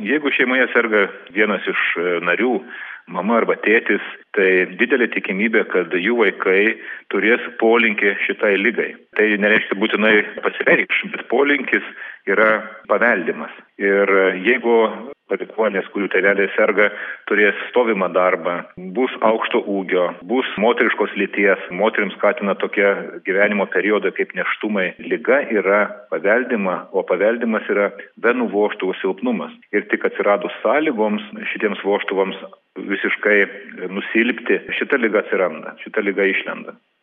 Jeigu šeimoje serga vienas iš narių, mama arba tėtis, tai didelė tikimybė, kad jų vaikai turės polinkį šitai ligai. Tai nereiškia būtinai pasireikš, bet polinkis yra paveldimas. Ir jeigu palikuonys, kurių tėveliai serga, turės stovimą darbą, bus aukšto ūgio, bus moteriškos lyties, moterims skatina tokie gyvenimo periodai kaip nėštumai. Liga yra paveldima, o paveldimas yra venų vožtuvų silpnumas. Ir tik atsiradus sąlygoms šitiems vožtuvams visiškai nusilpti, šita liga atsiranda, šita liga išlenda.